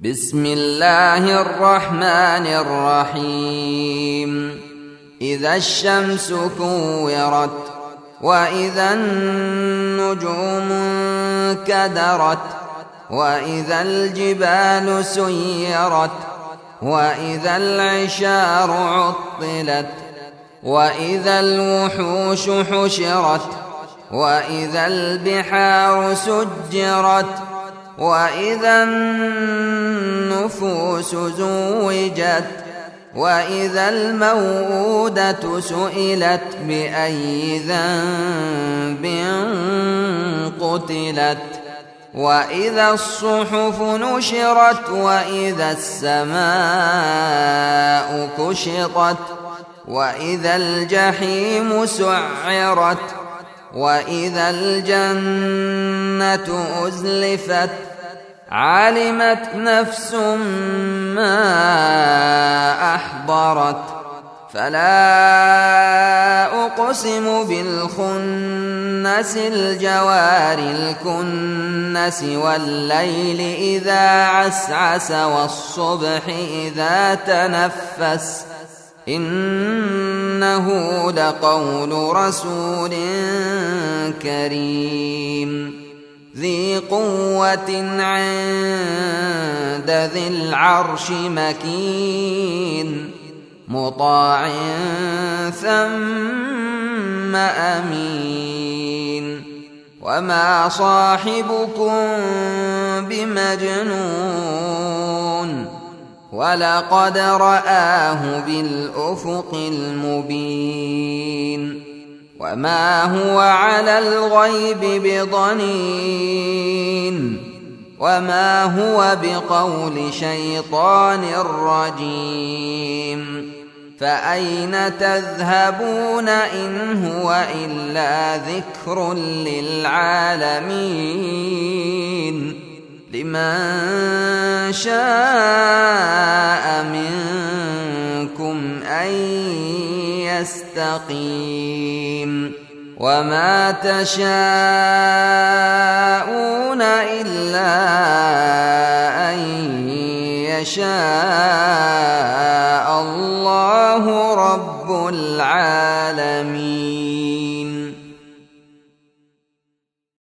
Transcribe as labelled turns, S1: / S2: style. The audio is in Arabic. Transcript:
S1: بسم الله الرحمن الرحيم. إذا الشمس كورت وإذا النجوم انكدرت وإذا الجبال سيرت وإذا العشار عطلت وإذا الوحوش حشرت وإذا البحار سجرت وإذا النفوس زوجت وإذا الموءودة سئلت بأي ذنب قتلت وإذا الصحف نشرت وإذا السماء كشطت وإذا الجحيم سعرت وإذا الجنة أزلفت علمت نفس ما أحضرت فلا أقسم بالخنس الجوار الكنس والليل إذا عسعس والصبح إذا تنفس إنه لقول رسول كريم ذي قوة عند ذي العرش مكين مطاع ثم أمين وما صاحبكم بمجنون ولقد رآه بالأفق المبين وما هو على الغيب بضنين وما هو بقول شيطان رجيم فأين تذهبون إن هو إلا ذكر للعالمين لمن شاء منكم أن يستقيم وما تشاءون إلا أن يشاء الله رب العالمين.